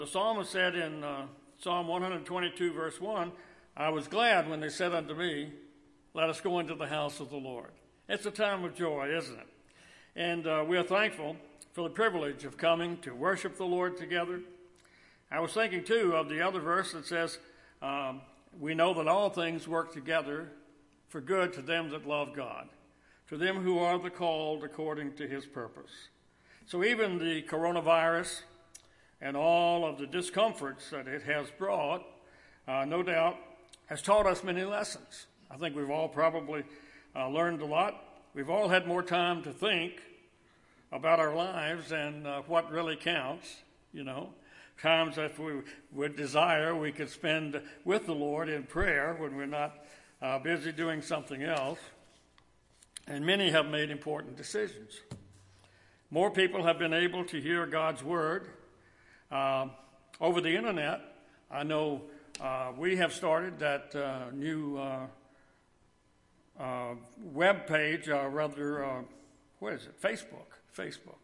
The psalmist said in Psalm 122, verse 1, I was glad when they said unto me, let us go into the house of the Lord. It's a time of joy, isn't it? And we are thankful for the privilege of coming to worship the Lord together. I was thinking, too, of the other verse that says, we know that all things work together for good to them that love God, to them who are the called according to his purpose. So even the coronavirus and all of the discomforts that it has brought, no doubt, has taught us many lessons. I think we've all probably learned a lot. We've all had more time to think about our lives and what really counts, you know. Times if we would desire, we could spend with the Lord in prayer when we're not busy doing something else. And many have made important decisions. More people have been able to hear God's word over the internet. I know we have started that new web page, what is it? Facebook,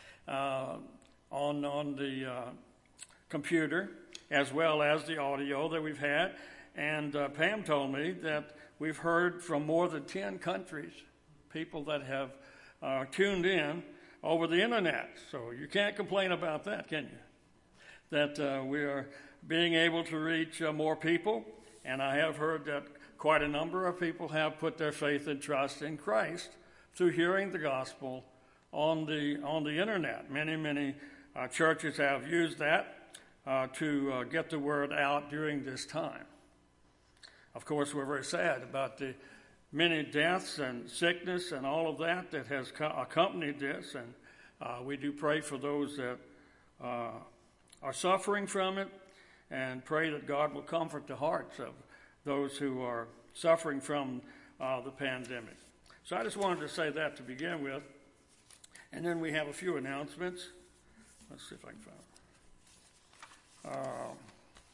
on the computer, as well as the audio that we've had. And Pam told me that we've heard from more than 10 countries, people that have tuned in over the internet. So you can't complain about that, can you? That we are being able to reach more people. And I have heard that quite a number of people have put their faith and trust in Christ through hearing the gospel on the internet. Many churches have used that to get the word out during this time. Of course, we're very sad about the many deaths and sickness and all of that has accompanied this, and we do pray for those that are suffering from it, and pray that God will comfort the hearts of those who are suffering from the pandemic. So I just wanted to say that to begin with, and then we have a few announcements. Let's see if I can find it.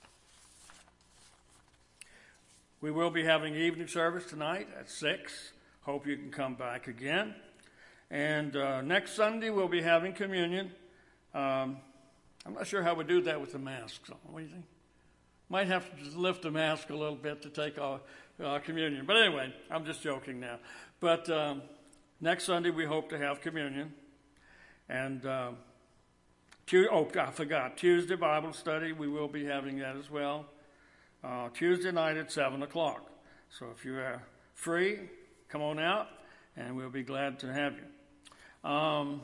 We will be having evening service tonight at 6. Hope you can come back again. And next Sunday we'll be having communion. I'm not sure how we do that with the masks on. What do you think? Might have to just lift the mask a little bit to take our communion. But anyway, I'm just joking now. But next Sunday we hope to have communion. And I forgot. Tuesday Bible study, we will be having that as well. Tuesday night at 7 o'clock. So if you are free, come on out, and we'll be glad to have you.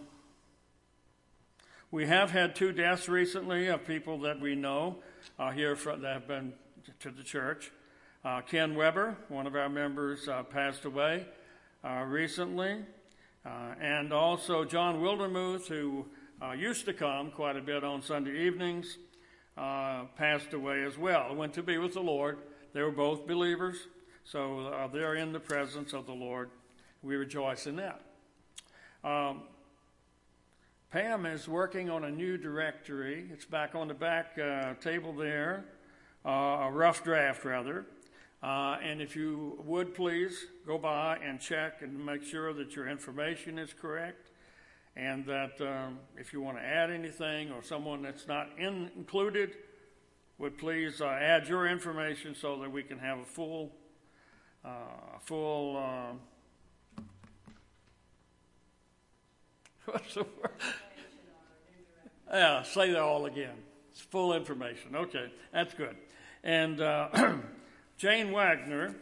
We have had 2 deaths recently of people that we know here that have been to the church. Ken Weber, one of our members, passed away recently. And also John Wildermuth, who used to come quite a bit on Sunday evenings, passed away as well. Went to be with the Lord. They were both believers, so they're in the presence of the Lord. We rejoice in that. Pam is working on a new directory. It's back on the back table there, a rough draft rather. And if you would please go by and check and make sure that your information is correct, and that if you want to add anything or someone that's not included, would please add your information so that we can have a full what's the word? Yeah, say that all again. It's full information. Okay, that's good. And Jane Wagner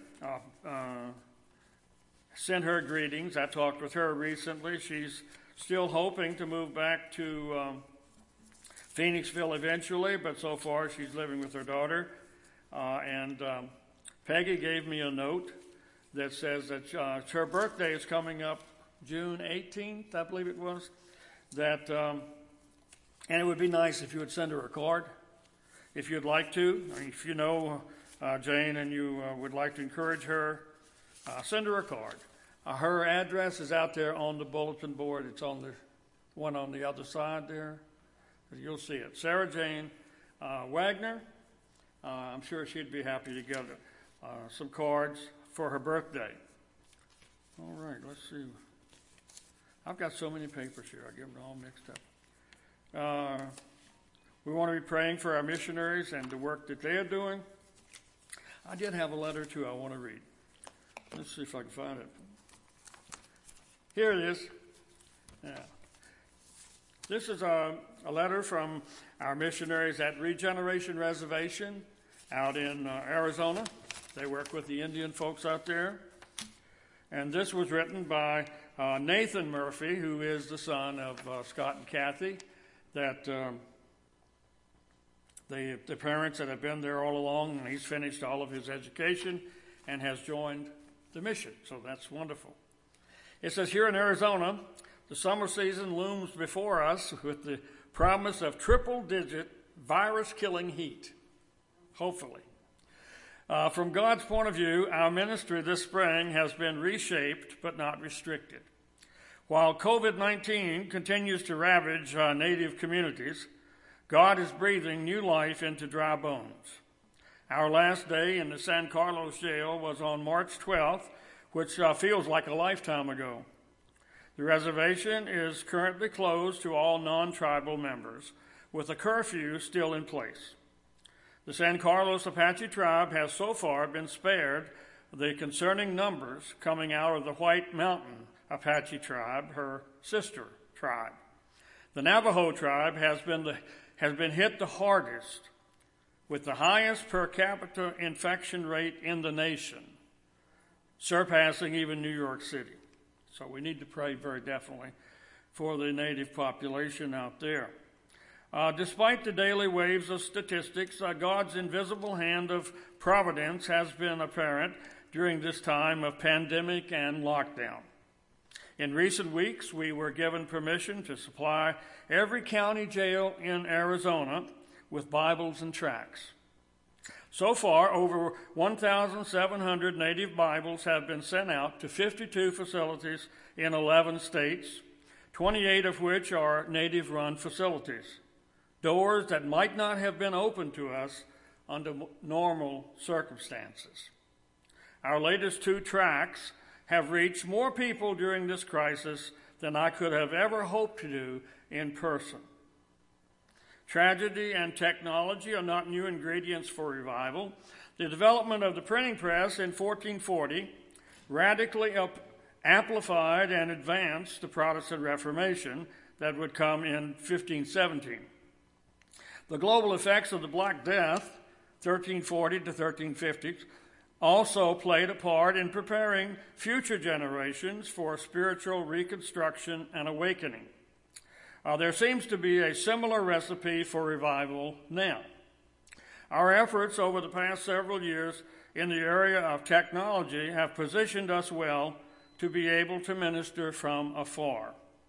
sent her greetings. I talked with her recently. She's still hoping to move back to Phoenixville eventually, but so far she's living with her daughter. And Peggy gave me a note that says that her birthday is coming up June 18th, I believe it was. That and it would be nice if you would send her a card, if you'd like to. If you know Jane and you would like to encourage her, send her a card. Her address is out there on the bulletin board. It's on the one on the other side there. You'll see it. Sarah Jane Wagner. I'm sure she'd be happy to get some cards for her birthday. All right, let's see. I've got so many papers here. I get them all mixed up. We want to be praying for our missionaries and the work that they are doing. I did have a letter, too, I want to read. Let's see if I can find it. Here it is. Yeah. This is a letter from our missionaries at Regeneration Reservation out in Arizona. They work with the Indian folks out there. And this was written by Nathan Murphy, who is the son of Scott and Kathy, that the parents that have been there all along, and he's finished all of his education and has joined the mission. So that's wonderful. It says, here in Arizona, the summer season looms before us with the promise of triple-digit virus-killing heat, hopefully. From God's point of view, our ministry this spring has been reshaped but not restricted. While COVID-19 continues to ravage Native communities, God is breathing new life into dry bones. Our last day in the San Carlos jail was on March 12th, which feels like a lifetime ago. The reservation is currently closed to all non-tribal members, with a curfew still in place. The San Carlos Apache tribe has so far been spared the concerning numbers coming out of the White Mountain Apache tribe, her sister tribe. The Navajo tribe has been hit the hardest, with the highest per capita infection rate in the nation, surpassing even New York City. So we need to pray very definitely for the Native population out there. Despite the daily waves of statistics, God's invisible hand of providence has been apparent during this time of pandemic and lockdown. In recent weeks, we were given permission to supply every county jail in Arizona with Bibles and tracts. So far, over 1,700 Native Bibles have been sent out to 52 facilities in 11 states, 28 of which are Native-run facilities, doors that might not have been open to us under normal circumstances. Our latest 2 tracts have reached more people during this crisis than I could have ever hoped to do in person. Tragedy and technology are not new ingredients for revival. The development of the printing press in 1440 radically amplified and advanced the Protestant Reformation that would come in 1517. The global effects of the Black Death, 1340 to 1350, also played a part in preparing future generations for spiritual reconstruction and awakening. There seems to be a similar recipe for revival now. Our efforts over the past several years in the area of technology have positioned us well to be able to minister from afar.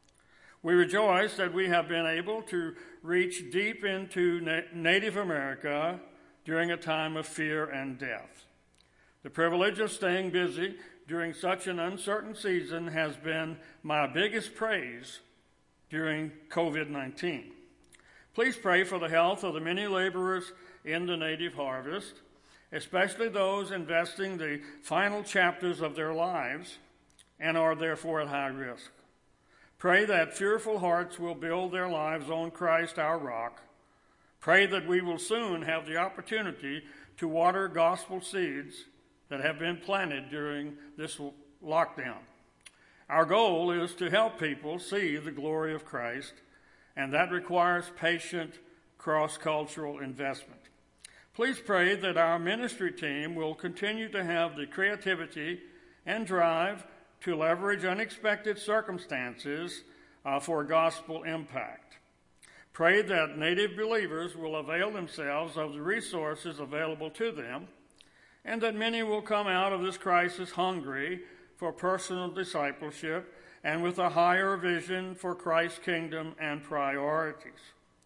We rejoice that we have been able to reach deep into Native America during a time of fear and death. The privilege of staying busy during such an uncertain season has been my biggest praise during COVID-19. Please pray for the health of the many laborers in the Native harvest, especially those investing the final chapters of their lives and are therefore at high risk. Pray that fearful hearts will build their lives on Christ our rock. Pray that we will soon have the opportunity to water gospel seeds that have been planted during this lockdown. Our goal is to help people see the glory of Christ, and that requires patient cross-cultural investment. Please pray that our ministry team will continue to have the creativity and drive to leverage unexpected circumstances for gospel impact. Pray that Native believers will avail themselves of the resources available to them, and that many will come out of this crisis hungry for personal discipleship and with a higher vision for Christ's kingdom and priorities.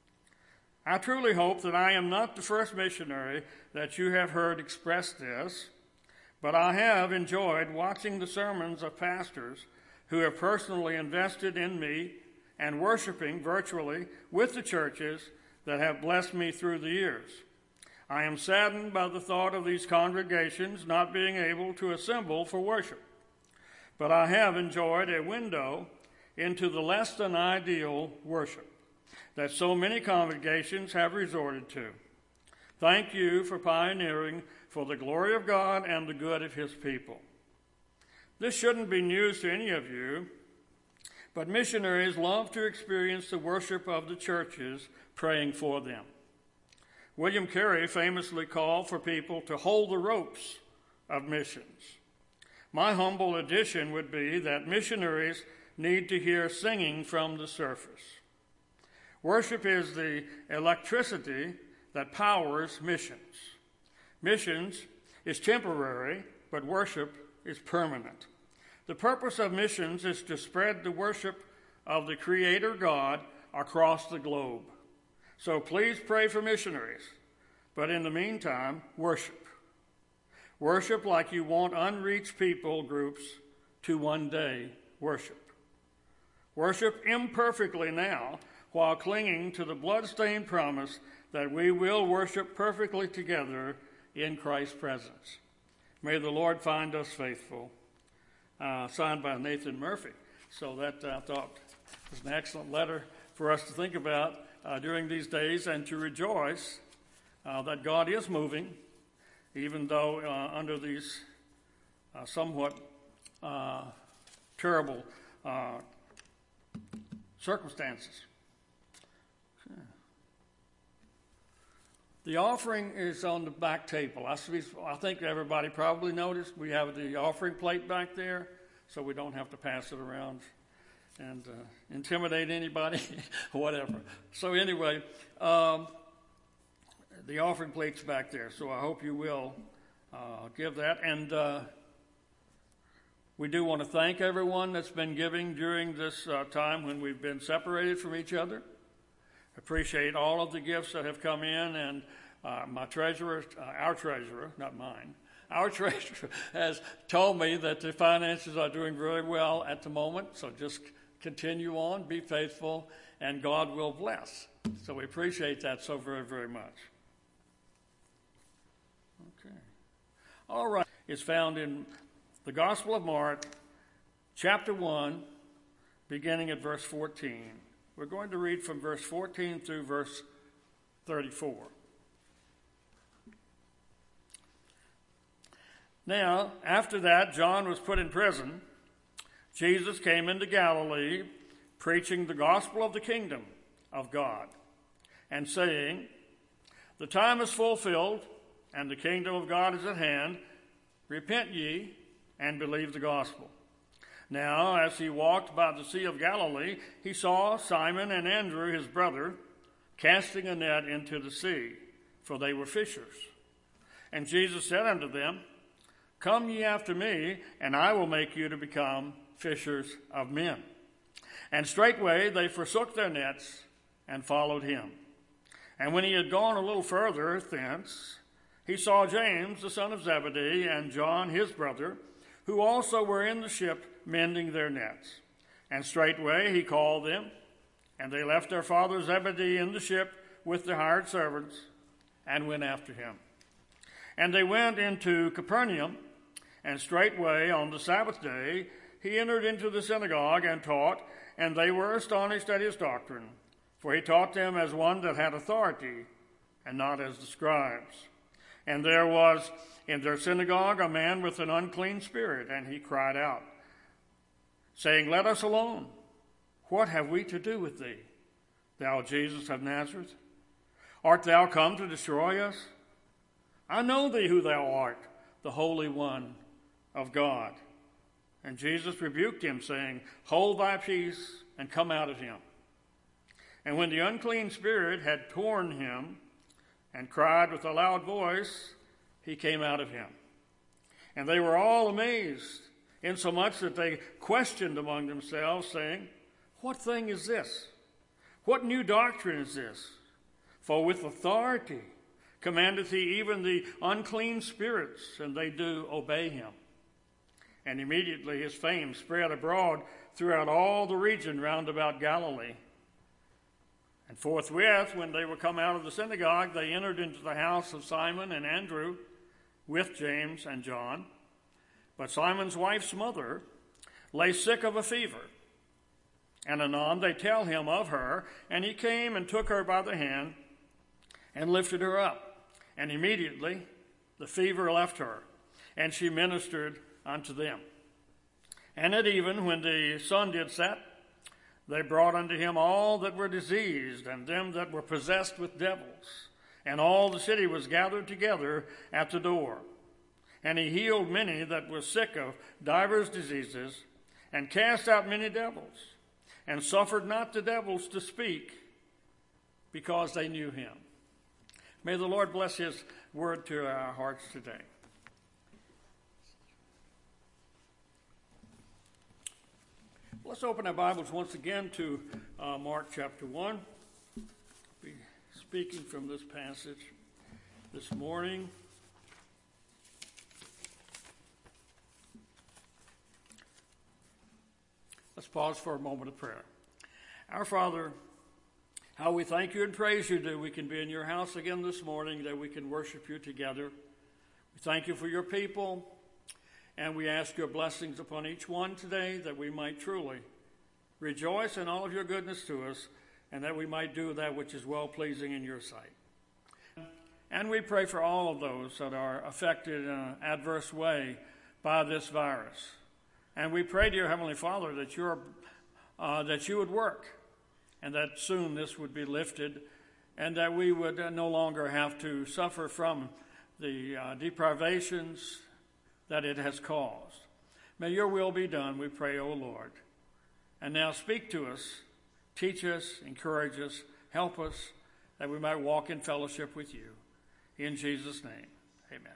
I truly hope that I am not the first missionary that you have heard express this, but I have enjoyed watching the sermons of pastors who have personally invested in me and worshiping virtually with the churches that have blessed me through the years. I am saddened by the thought of these congregations not being able to assemble for worship, but I have enjoyed a window into the less than ideal worship. that so many congregations have resorted to. Thank you for pioneering for the glory of God and the good of his people. This shouldn't be news to any of you, but missionaries love to experience the worship of the churches praying for them. William Carey famously called for people to hold the ropes of missions. My humble addition would be that missionaries need to hear singing from the surface. Worship is the electricity that powers missions. Missions is temporary, but worship is permanent. The purpose of missions is to spread the worship of the Creator God across the globe. So please pray for missionaries, but in the meantime, worship. Worship like you want unreached people groups to one day worship. Worship imperfectly now, while clinging to the blood-stained promise that we will worship perfectly together in Christ's presence. May the Lord find us faithful. Signed by Nathan Murphy. So that I thought was an excellent letter for us to think about during these days and to rejoice that God is moving, even though under these somewhat terrible circumstances. The offering is on the back table. I think everybody probably noticed we have the offering plate back there, so we don't have to pass it around and intimidate anybody, whatever. So anyway, the offering plate's back there, so I hope you will give that. And we do want to thank everyone that's been giving during this time when we've been separated from each other. Appreciate all of the gifts that have come in, and my treasurer, our treasurer, not mine, our treasurer has told me that the finances are doing very well at the moment, so just continue on, be faithful, and God will bless. So we appreciate that so very, very much. Okay. All right. It's found in the Gospel of Mark, chapter 1, beginning at verse 14. We're going to read from verse 14 through verse 34. Now, after that, John was put in prison. Jesus came into Galilee, preaching the gospel of the kingdom of God, and saying, "The time is fulfilled, and the kingdom of God is at hand. Repent ye, and believe the gospel." Now, as he walked by the Sea of Galilee, he saw Simon and Andrew, his brother, casting a net into the sea, for they were fishers. And Jesus said unto them, "Come ye after me, and I will make you to become fishers of men." And straightway they forsook their nets and followed him. And when he had gone a little further thence, he saw James, the son of Zebedee, and John, his brother, who also were in the ship mending their nets. And straightway he called them, and they left their father Zebedee in the ship with the hired servants, and went after him. And they went into Capernaum, and straightway on the Sabbath day he entered into the synagogue and taught, and they were astonished at his doctrine, for he taught them as one that had authority, and not as the scribes. And there was in their synagogue a man with an unclean spirit, and he cried out, saying, "Let us alone. What have we to do with thee, thou Jesus of Nazareth? Art thou come to destroy us? I know thee who thou art, the Holy One of God." And Jesus rebuked him, saying, "Hold thy peace, and come out of him." And when the unclean spirit had torn him, and cried with a loud voice, he came out of him. And they were all amazed, insomuch that they questioned among themselves, saying, "What thing is this? What new doctrine is this? For with authority commandeth he even the unclean spirits, and they do obey him." And immediately his fame spread abroad throughout all the region round about Galilee. And forthwith, when they were come out of the synagogue, they entered into the house of Simon and Andrew with James and John. But Simon's wife's mother lay sick of a fever, And anon they tell him of her, and he came and took her by the hand and lifted her up. And immediately the fever left her, and she ministered unto them. And at even, when the sun did set, they brought unto him all that were diseased, and them that were possessed with devils. And all the city was gathered together at the door. And he healed many that were sick of divers diseases, and cast out many devils, and suffered not the devils to speak, because they knew him. May the Lord bless his word to our hearts today. Let's open our Bibles once again to Mark chapter 1. I'll be speaking from this passage this morning. Let's pause for a moment of prayer. Our Father, how we thank you and praise you that we can be in your house again this morning, that we can worship you together. We thank you for your people, and we ask your blessings upon each one today, that we might truly rejoice in all of your goodness to us, and that we might do that which is well-pleasing in your sight. And we pray for all of those that are affected in an adverse way by this virus. And we pray, dear Heavenly Father, that you would work, and that soon this would be lifted, and that we would no longer have to suffer from the deprivations that it has caused. May your will be done, we pray, O Lord. And now speak to us, teach us, encourage us, help us, that we might walk in fellowship with you. In Jesus' name, amen.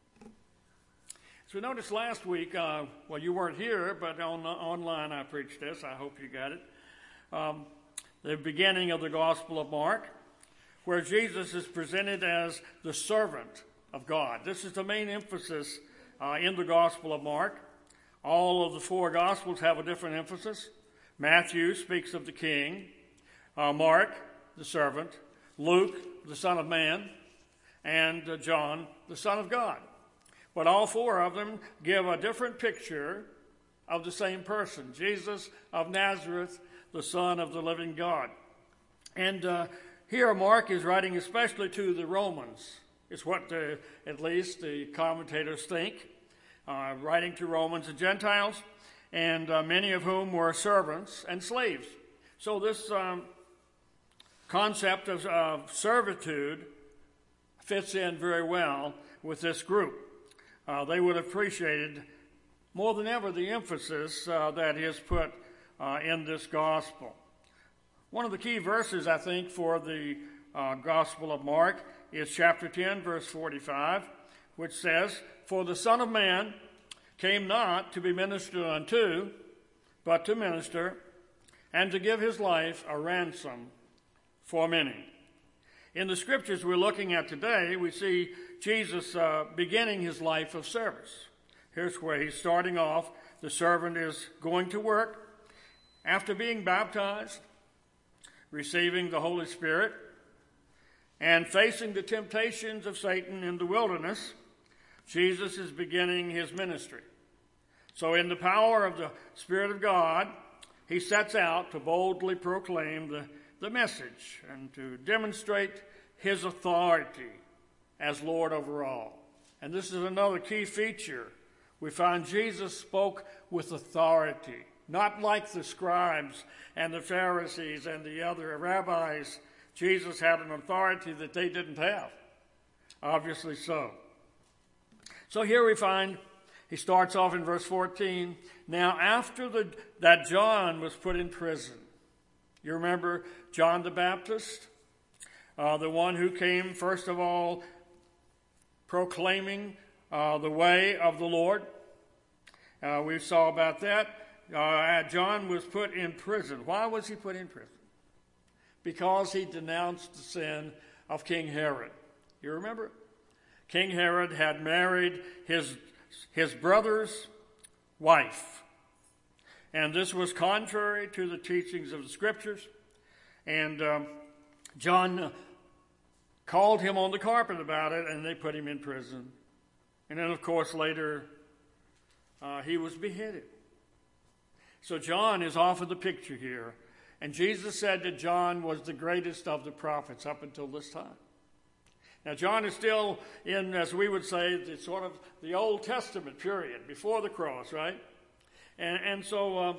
As we noticed last week, you weren't here, but online I preached this. I hope you got it. The beginning of the Gospel of Mark, where Jesus is presented as the servant of God. This is the main emphasis in the Gospel of Mark. All of the four Gospels have a different emphasis. Matthew speaks of the king, Mark, the servant, Luke, the Son of Man, and John, the Son of God. But all four of them give a different picture of the same person, Jesus of Nazareth, the Son of the living God. And here Mark is writing especially to the Romans. It's what at least the commentators think. Writing to Romans and Gentiles, and many of whom were servants and slaves. So this concept of servitude fits in very well with this group. They would have appreciated more than ever the emphasis that is put in this gospel. One of the key verses, I think, for the Gospel of Mark is chapter 10, verse 45, which says, "For the Son of Man came not to be ministered unto, but to minister, and to give his life a ransom for many." In the scriptures we're looking at today, we see Jesus beginning his life of service. Here's where he's starting off. The servant is going to work. After being baptized, receiving the Holy Spirit, and facing the temptations of Satan in the wilderness, Jesus is beginning his ministry. So in the power of the Spirit of God, he sets out to boldly proclaim the message and to demonstrate his authority as Lord over all. And this is another key feature. We find Jesus spoke with authority, not like the scribes and the Pharisees and the other rabbis. Jesus had an authority that they didn't have. Obviously so. So here we find, he starts off in verse 14. Now after that John was put in prison. You remember John the Baptist? The one who came first of all proclaiming the way of the Lord. We saw about that. John was put in prison. Why was he put in prison? Because he denounced the sin of King Herod. You remember? King Herod had married his brother's wife. And this was contrary to the teachings of the scriptures. And John called him on the carpet about it, and they put him in prison. And then, of course, later he was beheaded. So John is off of the picture here. And Jesus said that John was the greatest of the prophets up until this time. Now, John is still in, as we would say, the sort of the Old Testament period, before the cross, right? And so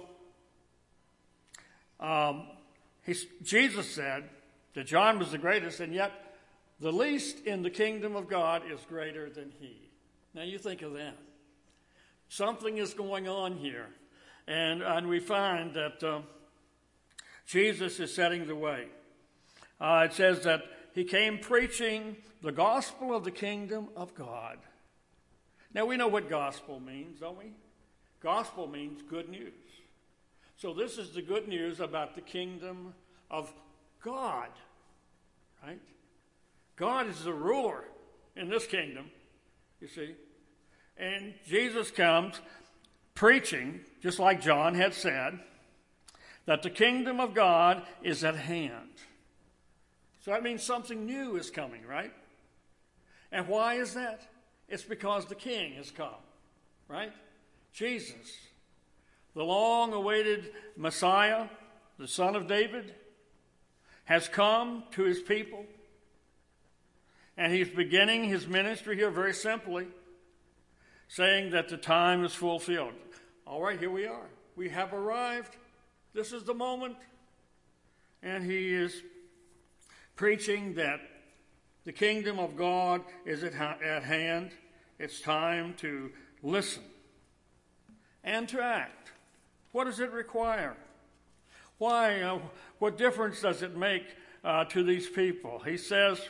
Jesus said that John was the greatest, and yet the least in the kingdom of God is greater than he. Now, you think of that. Something is going on here. And we find that Jesus is setting the way. It says that he came preaching the gospel of the kingdom of God. Now, we know what gospel means, don't we? Gospel means good news. So this is the good news about the kingdom of God, right? God is the ruler in this kingdom, you see. And Jesus comes preaching, just like John had said, that the kingdom of God is at hand. So that means something new is coming, right? And why is that? It's because the king has come, right? Jesus, the long-awaited Messiah, the Son of David, has come to his people. And he's beginning his ministry here very simply, saying that the time is fulfilled. All right, here we are. We have arrived. This is the moment. And he is preaching that the kingdom of God is at hand. It's time to listen and to act. What does it require? Why? What difference does it make to these people? He says,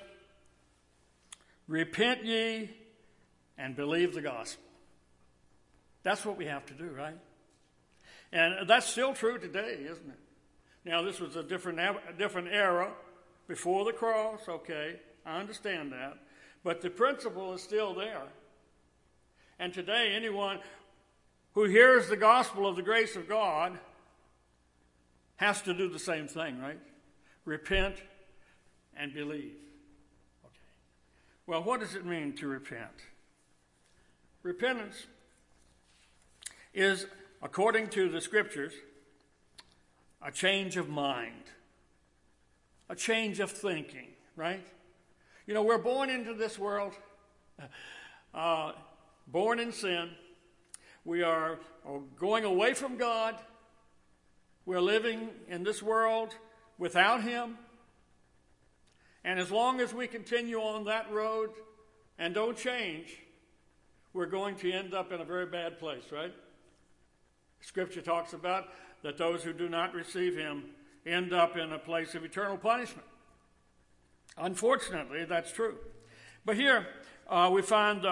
repent ye and believe the gospel. That's what we have to do, right? And that's still true today, isn't it? Now, this was a different era before the cross, okay, I understand that. But the principle is still there. And today, anyone who hears the gospel of the grace of God has to do the same thing, right? Repent and believe. Okay. Well, what does it mean to repent? Repentance is, according to the scriptures, a change of mind, a change of thinking, right? You know, we're born into this world, born in sin. We are going away from God. We're living in this world without him. And as long as we continue on that road and don't change, we're going to end up in a very bad place, right? Scripture talks about that those who do not receive him end up in a place of eternal punishment. Unfortunately, that's true. But here we find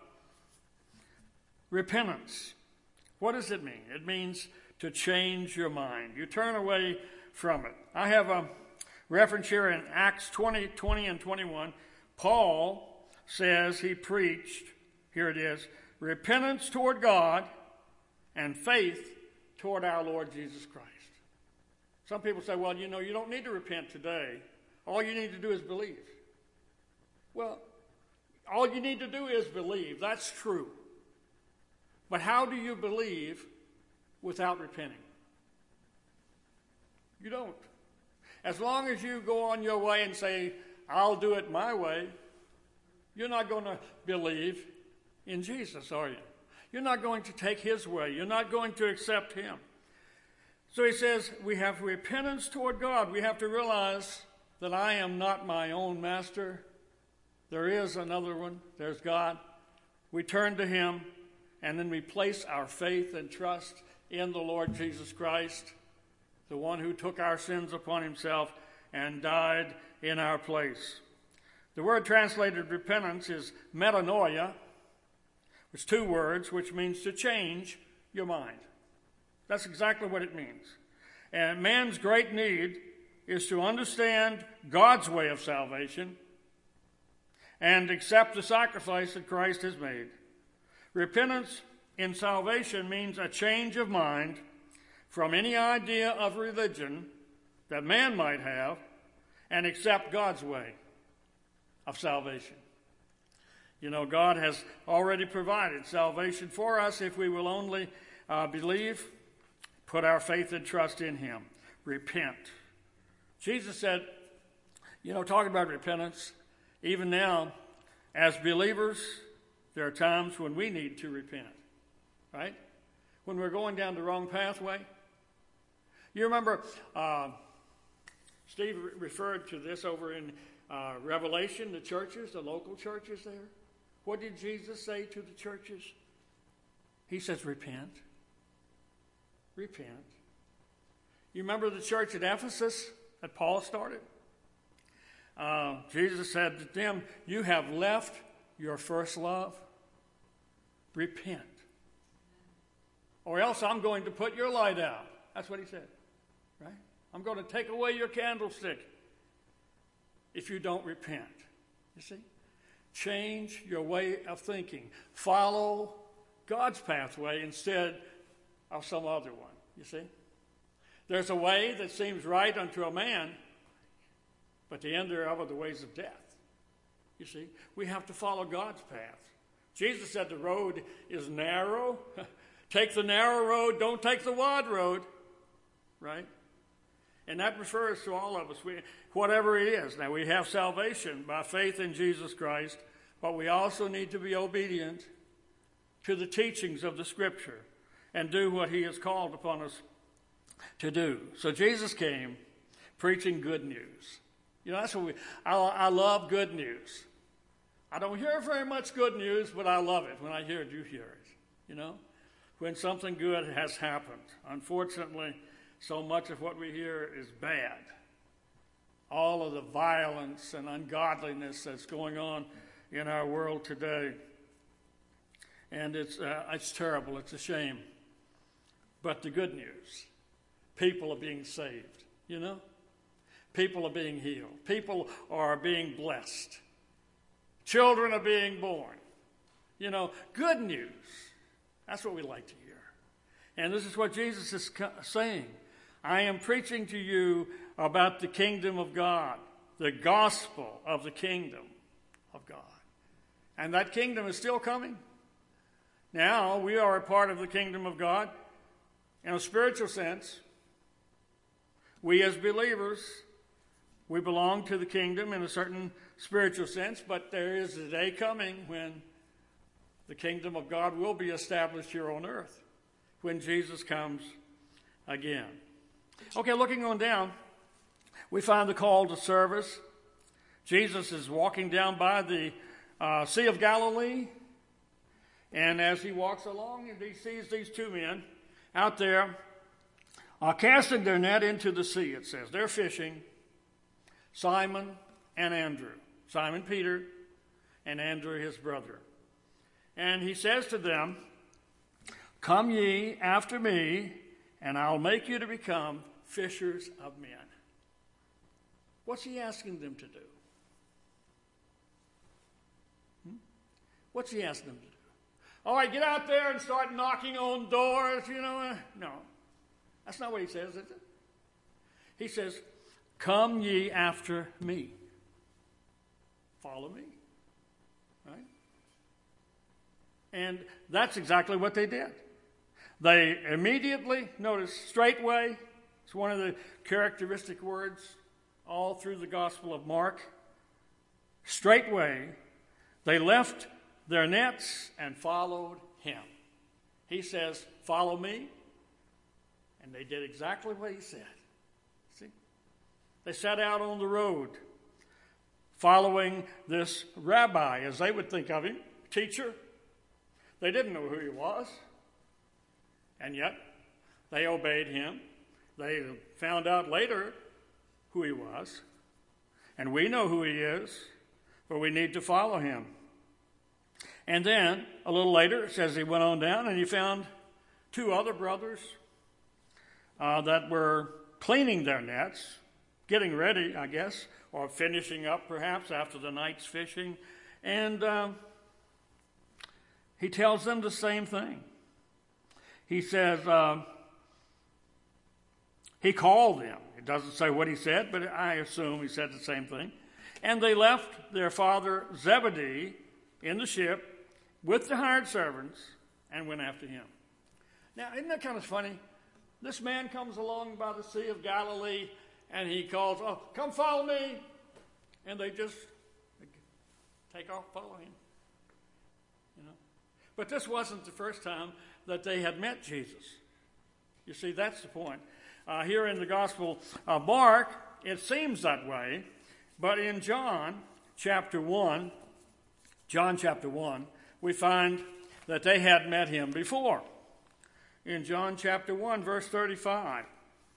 repentance. What does it mean? It means to change your mind. You turn away from it. I have a reference here in Acts 20 and 21. Paul says he preached, here it is, repentance toward God and faith toward our Lord Jesus Christ. Some people say, well, you know, you don't need to repent today. All you need to do is believe. Well, all you need to do is believe. That's true. But how do you believe without repenting? You don't. As long as you go on your way and say, I'll do it my way, you're not going to believe in Jesus, are you? You're not going to take his way. You're not going to accept him. So he says we have repentance toward God. We have to realize that I am not my own master. There is another one. There's God. We turn to him, and then we place our faith and trust in the Lord Jesus Christ, the one who took our sins upon himself and died in our place. The word translated repentance is metanoia. It's two words, which means to change your mind. That's exactly what it means. And man's great need is to understand God's way of salvation and accept the sacrifice that Christ has made. Repentance in salvation means a change of mind from any idea of religion that man might have and accept God's way of salvation. You know, God has already provided salvation for us if we will only believe, put our faith and trust in him. Repent. Jesus said, talking about repentance, even now, as believers, there are times when we need to repent, right? When we're going down the wrong pathway. You remember, Steve referred to this over in Revelation, the churches, the local churches there. What did Jesus say to the churches? He says, repent. Repent. You remember the church at Ephesus that Paul started? Jesus said to them, you have left your first love. Repent. Or else I'm going to put your light out. That's what he said. Right? I'm going to take away your candlestick if you don't repent. You see? Change your way of thinking. Follow God's pathway instead of some other one. You see? There's a way that seems right unto a man, but the end thereof are the ways of death. You see? We have to follow God's path. Jesus said the road is narrow. Take the narrow road, don't take the wide road. Right? And that refers to all of us, whatever it is. Now, we have salvation by faith in Jesus Christ, but we also need to be obedient to the teachings of the Scripture and do what he has called upon us to do. So Jesus came preaching good news. That's what I love good news. I don't hear very much good news, but I love it. When I hear it, you hear it. When something good has happened. Unfortunately, so much of what we hear is bad. All of the violence and ungodliness that's going on in our world today. And it's terrible. It's a shame. But the good news, people are being saved, People are being healed. People are being blessed. Children are being born. Good news. That's what we like to hear. And this is what Jesus is saying. I am preaching to you about the kingdom of God, the gospel of the kingdom of God. And that kingdom is still coming. Now, we are a part of the kingdom of God in a spiritual sense. We as believers, we belong to the kingdom in a certain spiritual sense, but there is a day coming when the kingdom of God will be established here on earth, when Jesus comes again. Okay, looking on down, we find the call to service. Jesus is walking down by the Sea of Galilee, and as he walks along, he sees these two men out there casting their net into the sea, it says. They're fishing, Simon and Andrew. Simon Peter and Andrew his brother. And he says to them, come ye after me, and I'll make you to become fishers of men. What's he asking them to do? What's he asking them to do? All right, get out there and start knocking on doors, No, that's not what he says, is it? He says, come ye after me. Follow me. Right? And that's exactly what they did. They immediately, notice, straightway, it's one of the characteristic words all through the Gospel of Mark. Straightway, they left their nets and followed him. He says, follow me. And they did exactly what he said. See? They set out on the road, following this rabbi, as they would think of him, teacher. They didn't know who he was. And yet, they obeyed him. They found out later who he was. And we know who he is, but we need to follow him. And then, a little later, it says he went on down and he found two other brothers that were cleaning their nets, getting ready, I guess, or finishing up perhaps after the night's fishing. And he tells them the same thing. He says, he called them. It doesn't say what he said, but I assume he said the same thing. And they left their father Zebedee in the ship with the hired servants and went after him. Now, isn't that kind of funny? this man comes along by the Sea of Galilee, and he calls, oh, come follow me. And they just take off, follow him. But this wasn't the first time that they had met Jesus. You see, that's the point. Here in the Gospel of Mark, it seems that way. But in John chapter 1, we find that they had met him before. In John chapter 1, verse 35.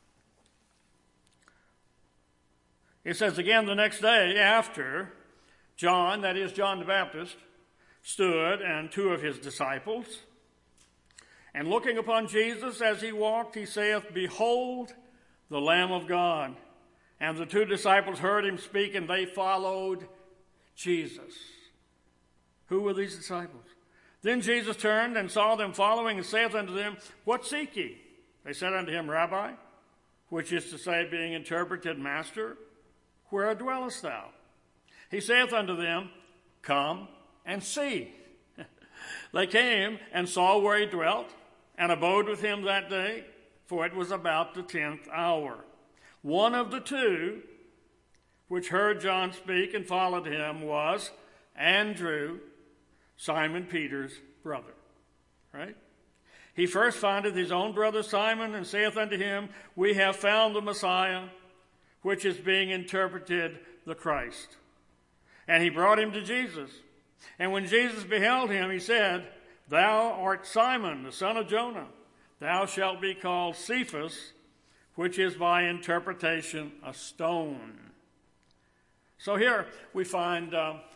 It says, again, the next day after John, that is John the Baptist, stood and two of his disciples, and looking upon Jesus as he walked, he saith, Behold, the Lamb of God. And the two disciples heard him speak, and they followed Jesus. Who were these disciples? Then Jesus turned and saw them following, and saith unto them, What seek ye? They said unto him, Rabbi, which is to say, being interpreted, Master, where dwellest thou? He saith unto them, Come and see. They came and saw where he dwelt, and abode with him that day, for it was about the 10th hour. One of the two which heard John speak and followed him was Andrew, Simon Peter's brother. Right? He first findeth his own brother Simon, and saith unto him, We have found the Messiah, which is being interpreted the Christ. And he brought him to Jesus. And when Jesus beheld him, he said, Thou art Simon, the son of Jonah. Thou shalt be called Cephas, which is by interpretation a stone. So here we find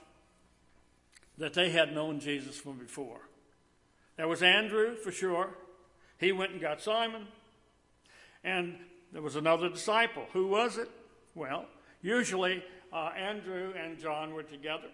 that they had known Jesus from before. There was Andrew, for sure. He went and got Simon. And there was another disciple. Who was it? Well, usually Andrew and John were together.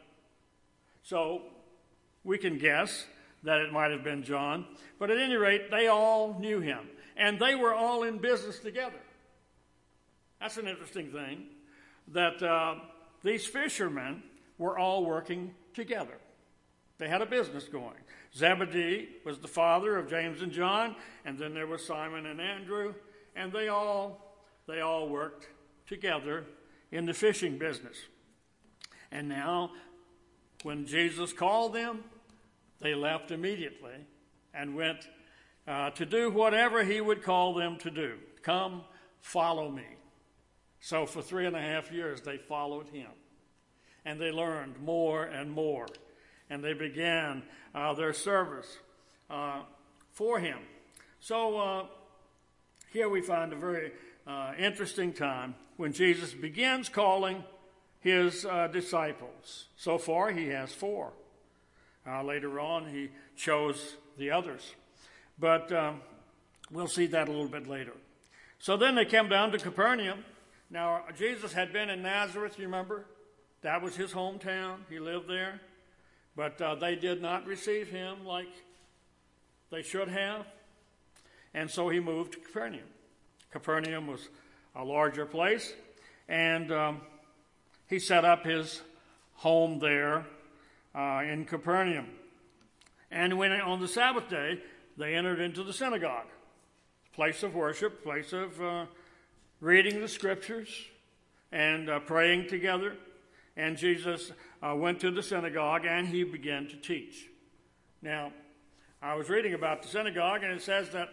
So we can guess that it might have been John. But at any rate, they all knew him. And they were all in business together. That's an interesting thing, that these fishermen were all working together. They had a business going. Zebedee was the father of James and John, and then there was Simon and Andrew, and they all worked together in the fishing business. And now, when Jesus called them, they left immediately and went to do whatever he would call them to do. Come, follow me. So for 3.5 years, they followed him. And they learned more and more. And they began their service for him. So here we find a very interesting time when Jesus begins calling his disciples. So far, he has 4. Later on, he chose the others. But we'll see that a little bit later. So then they came down to Capernaum. Now, Jesus had been in Nazareth, you remember? That was his hometown. He lived there. But they did not receive him like they should have. And so he moved to Capernaum. Capernaum was a larger place. And he set up his home there in Capernaum. And when on the Sabbath day, they entered into the synagogue, place of worship, place of reading the scriptures and praying together. And Jesus went to the synagogue and he began to teach. Now, I was reading about the synagogue, and it says that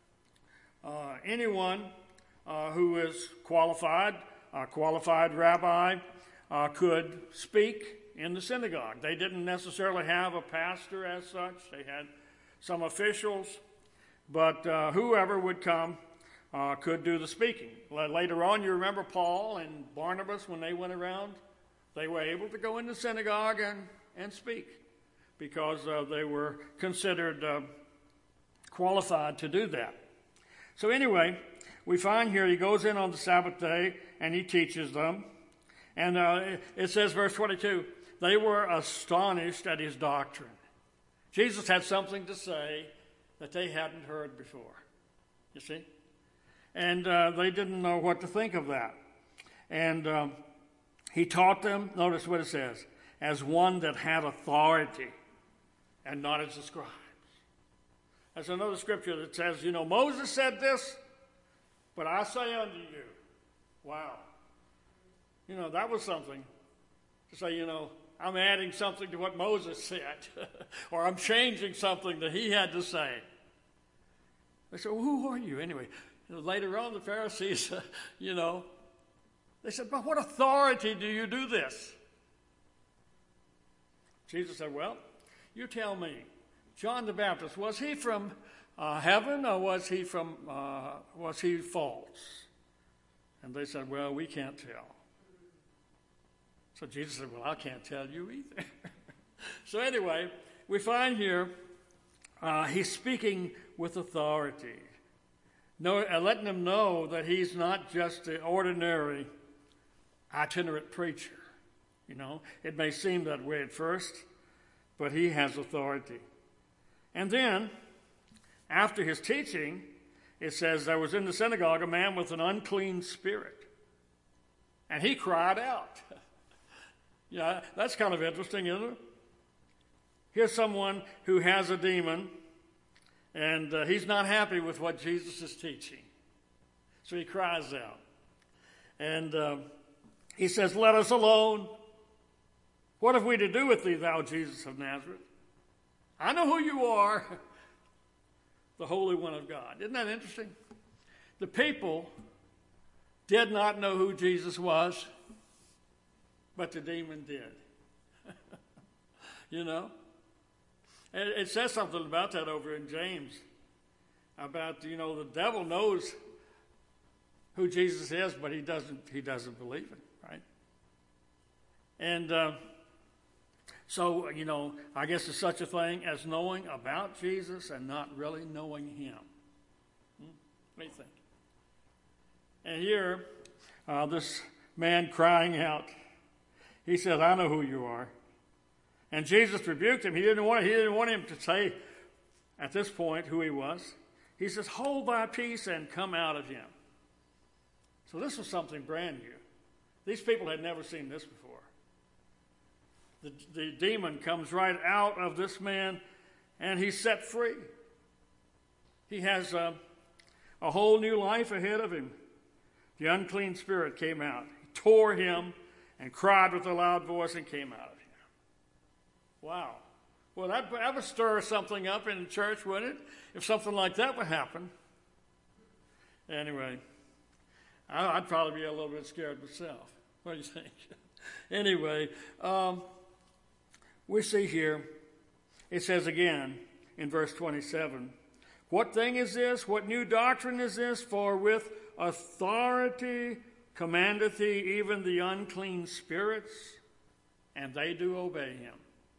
anyone who is qualified, a qualified rabbi, could speak in the synagogue. They didn't necessarily have a pastor as such. They had some officials, but whoever would come could do the speaking. Later on, you remember Paul and Barnabas, when they went around, they were able to go in the synagogue and speak because they were considered qualified to do that. So anyway, we find here he goes in on the Sabbath day and he teaches them. And it says, verse 22, they were astonished at his doctrine. Jesus had something to say that they hadn't heard before, you see? And they didn't know what to think of that. And he taught them, notice what it says, as one that had authority and not as the scribes. There's another scripture that says, Moses said this, But I say unto you, wow. That was something to say, I'm adding something to what Moses said, or I'm changing something that he had to say. They said, well, who are you anyway? Later on, the Pharisees, they said, but what authority do you do this? Jesus said, well, you tell me. John the Baptist, was he from heaven, or was he false? And they said, well, we can't tell. So Jesus said, well, I can't tell you either. So anyway, we find here he's speaking with authority, letting them know that he's not just an ordinary itinerant preacher. It may seem that way at first, but he has authority. And then, after his teaching, it says there was in the synagogue a man with an unclean spirit, and he cried out. That's kind of interesting, isn't it? Here's someone who has a demon, and he's not happy with what Jesus is teaching. So he cries out. And he says, let us alone. What have we to do with thee, thou Jesus of Nazareth? I know who you are, the Holy One of God. Isn't that interesting? The people did not know who Jesus was, but the demon did. It says something about that over in James, about, the devil knows who Jesus is, but he doesn't believe it, right? And so, I guess there's such a thing as knowing about Jesus and not really knowing him. What do you think? And here, this man crying out, he says, I know who you are. And Jesus rebuked him. He didn't want him to say at this point who he was. He says, hold thy peace and come out of him. So this was something brand new. These people had never seen this before. The demon comes right out of this man, and he's set free. He has a whole new life ahead of him. The unclean spirit came out. He tore him and cried with a loud voice and came out of him. Wow. Well, that would stir something up in the church, wouldn't it? If something like that would happen. Anyway, I'd probably be a little bit scared myself. What do you think? Anyway, we see here, it says again in verse 27, what thing is this? What new doctrine is this? For with authority commandeth he even the unclean spirits, and they do obey him.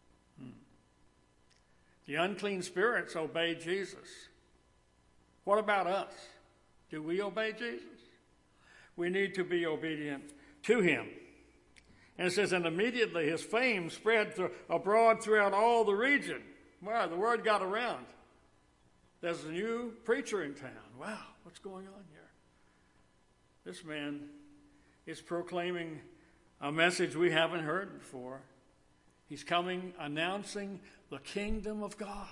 The unclean spirits obey Jesus. What about us? Do we obey Jesus? We need to be obedient to him. And it says, and immediately his fame spread abroad throughout all the region. Wow, the word got around. There's a new preacher in town. Wow, what's going on here? This man is proclaiming a message we haven't heard before. He's coming announcing the kingdom of God.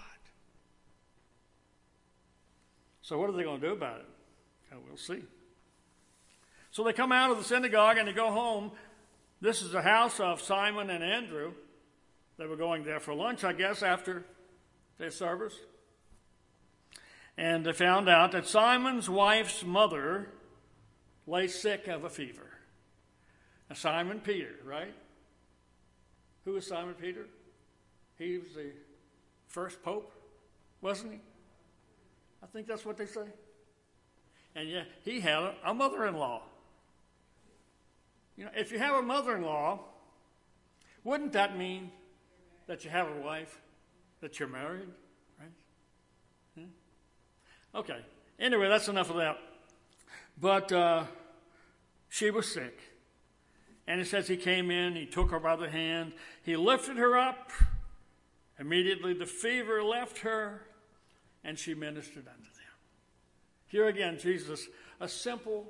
So what are they going to do about it? Well, we'll see. So they come out of the synagogue and they go home. This is the house of Simon and Andrew. They were going there for lunch, I guess, after their service. And they found out that Simon's wife's mother lay sick of a fever. Now, Simon Peter, right? Who was Simon Peter? He was the first pope, wasn't he? I think that's what they say. And yeah, he had a mother-in-law. If you have a mother-in-law, wouldn't that mean that you have a wife, that you're married, right? Okay. Anyway, that's enough of that. But she was sick. And it says he came in, he took her by the hand, he lifted her up. Immediately the fever left her, and she ministered unto them. Here again, Jesus, a simple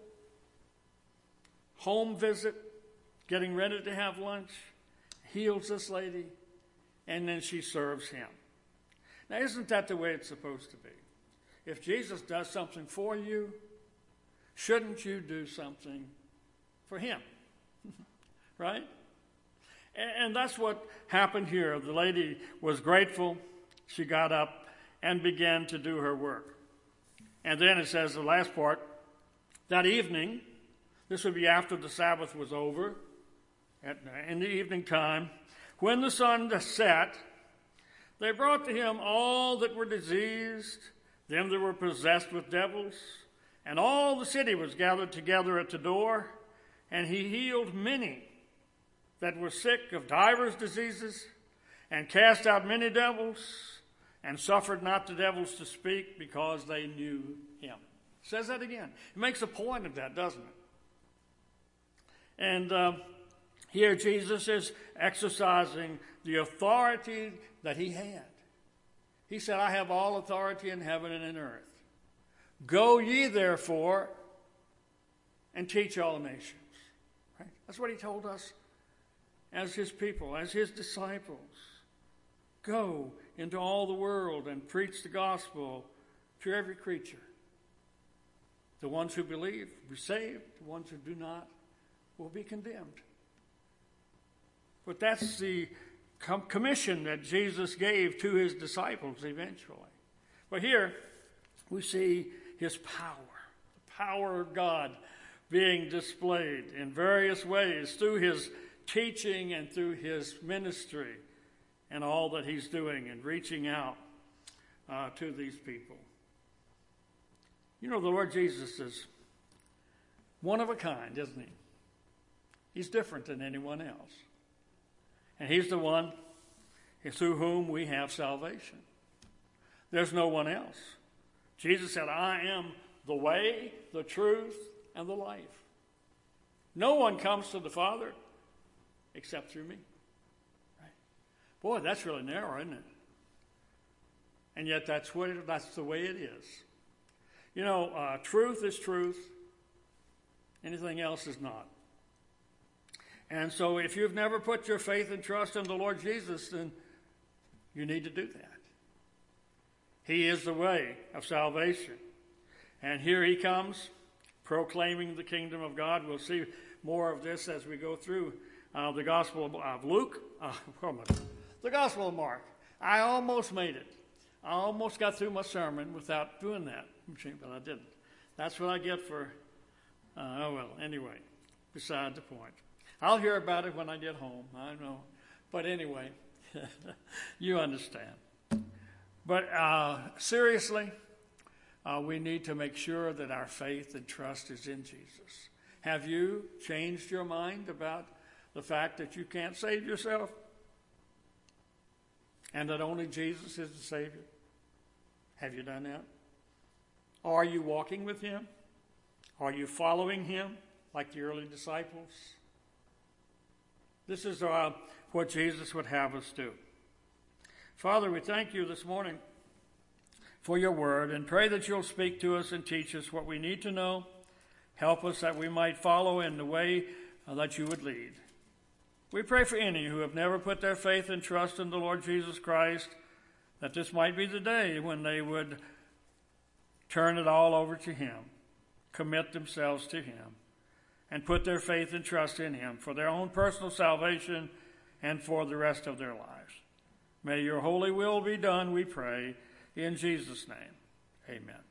home visit, getting ready to have lunch, heals this lady, and then she serves him. Now, isn't that the way it's supposed to be? If Jesus does something for you, shouldn't you do something for him? Right? And that's what happened here. The lady was grateful. She got up and began to do her work. And then it says, the last part, that evening, this would be after the Sabbath was over, in the evening time, when the sun set, they brought to him all that were diseased, them that were possessed with devils, and all the city was gathered together at the door, and he healed many that were sick of divers diseases, and cast out many devils, and suffered not the devils to speak, because they knew him. It says that again. It makes a point of that, doesn't it? And here Jesus is exercising the authority that he had. He said, I have all authority in heaven and in earth. Go ye therefore and teach all nations. Right? That's what he told us as his people, as his disciples. Go into all the world and preach the gospel to every creature. The ones who believe will be saved. The ones who do not will be condemned. But that's the commission that Jesus gave to his disciples eventually. But here we see his power, the power of God being displayed in various ways through his teaching and through his ministry and all that he's doing and reaching out to these people. You know, the Lord Jesus is one of a kind, isn't he? He's different than anyone else. And he's the one through whom we have salvation. There's no one else. Jesus said, I am the way, the truth, and the life. No one comes to the Father except through me. Right? Boy, that's really narrow, isn't it? And yet that's the way it is. You know, truth is truth. Anything else is not. And so if you've never put your faith and trust in the Lord Jesus, then you need to do that. He is the way of salvation. And here he comes, proclaiming the kingdom of God. We'll see more of this as we go through the Gospel of Luke. The Gospel of Mark. I almost made it. I almost got through my sermon without doing that, but I didn't. That's what I get for, anyway, beside the point. I'll hear about it when I get home, I know. But anyway, you understand. But seriously, we need to make sure that our faith and trust is in Jesus. Have you changed your mind about the fact that you can't save yourself? And that only Jesus is the Savior? Have you done that? Are you walking with him? Are you following him like the early disciples? This is what Jesus would have us do. Father, we thank you this morning for your word and pray that you'll speak to us and teach us what we need to know. Help us that we might follow in the way that you would lead. We pray for any who have never put their faith and trust in the Lord Jesus Christ, that this might be the day when they would turn it all over to him, commit themselves to him, and put their faith and trust in him for their own personal salvation and for the rest of their lives. May your holy will be done, we pray, in Jesus' name. Amen.